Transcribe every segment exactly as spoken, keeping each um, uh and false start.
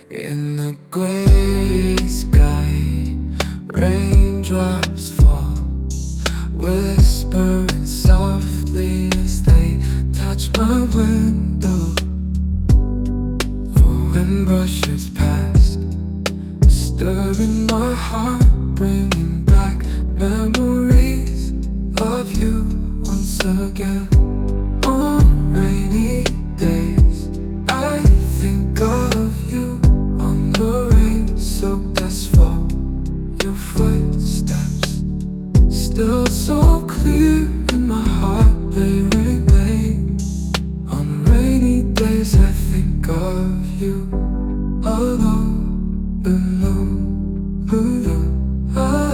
In the gray sky, raindrops fall, whispering softly as they touch my window. The wind brushes past, stirring my heart, bringing back memories of you once again. On rainy days, I think of you on the rain-soaked asphalt. Your footsteps, still so clear in my heart, they remain. On rainy days I think of you alone, alone, alone,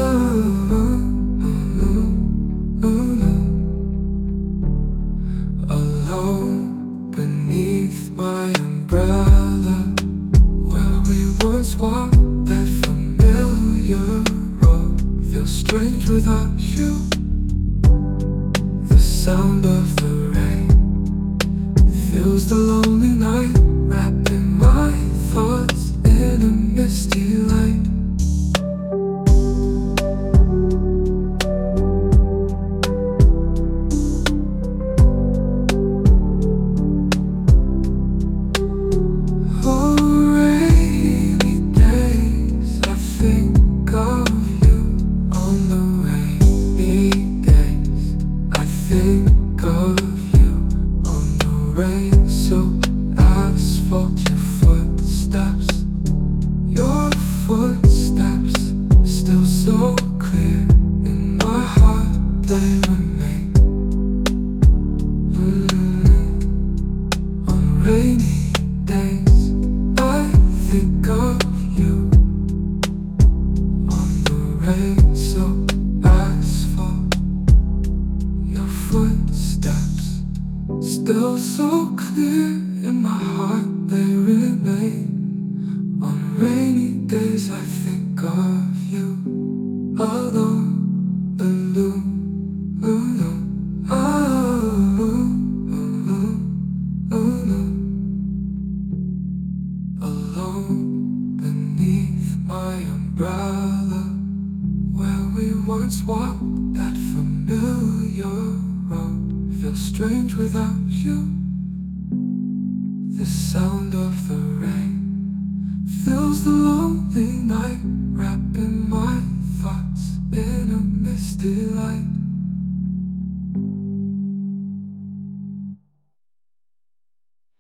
alone, alone, alone beneath my umbrella, where we once walked that familiar road. Feels strange without you. The sound of the rain fills the lonely night, wrapping my thoughts in a misty light. Oh, rainy days, I think of you. On the rainy days, I think of you. On the rain-soaked asphalt, your footsteps, your footsteps, still so clear in my heart, they remain. Mm. On rainy days, I think of you. On the rain-soaked asphalt, your footsteps, still so clear in my heart, they remain. On rainy days I think of you alone, alone, alone, alone, alone, alone, alone beneath my umbrella, where we once walked that familiar road. Feels strange without you. The sound of the